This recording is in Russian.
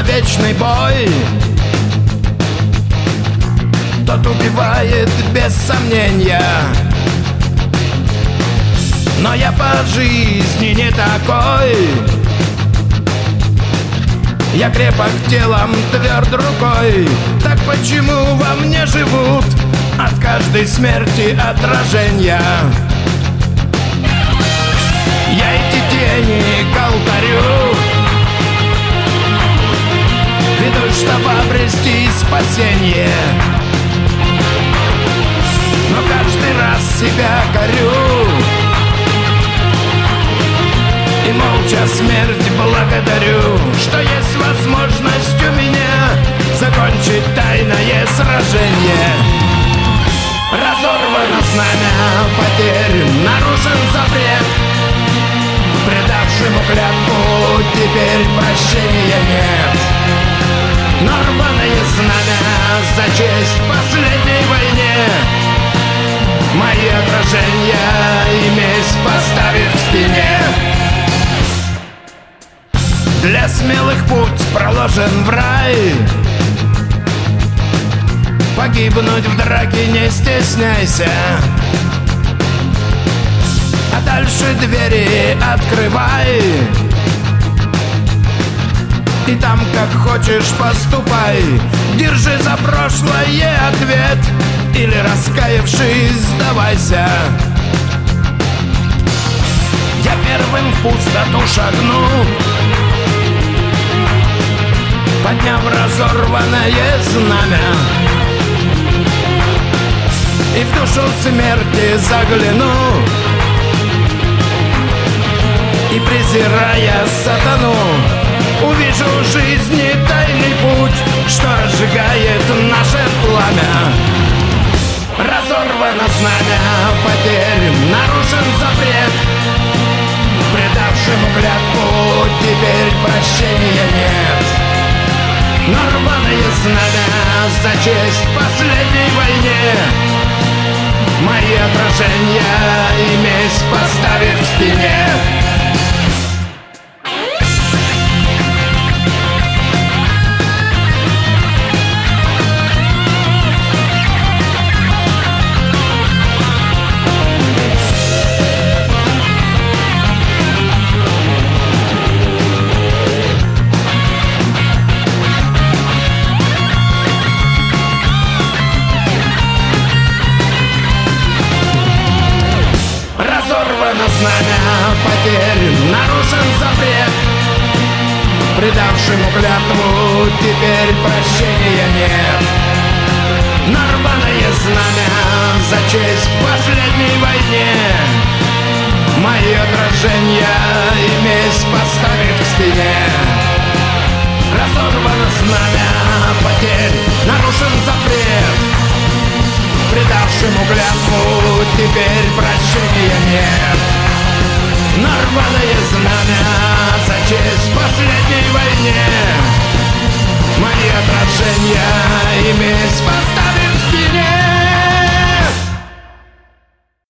вечный бой. Тот убивает без сомнения, но я по жизни не такой. Я крепок телом, тверд рукой. Так почему во мне живут от каждой смерти отражения? Я эти тени к алтарю веду, чтобы обрести спасение. Но каждый раз себя корю и молча смерть благодарю, что есть возможность у меня закончить тайное сражение. Разорвано знамя потерь, нарушен запрет. Предавшему клятву теперь прощения нет. Но рваное знамя за честь в последней войне мои отражения и месть поставит в стене. Для смелых путь проложен в рай. Погибнуть в драке не стесняйся, а дальше двери открывай. И там как хочешь поступай. Держи за прошлое ответ, или раскаявшись сдавайся. Я первым в пустоту шагну, подняв разорванное знамя, и в душу смерти загляну, и презирая сатану увижу жизни тайный путь, что разжигает наше пламя. Разорвано знамя потерь, нарушен запрет. Предавшему клятву теперь прощения нет. Но рваное знамя за честь в последней войне мои отражения и месть поставит в стене. Знамя потерь, нарушен запрет. Предавшему клятву теперь прощения нет. Нарваное знамя за честь в последней войне мои отражения и месть поставит к стене. Разорвано знамя потерь, нарушен запрет. Предавшему клятву теперь прощения нет. Нарваное знамя за честь в последней войне мои отражения и месть поставит в стене.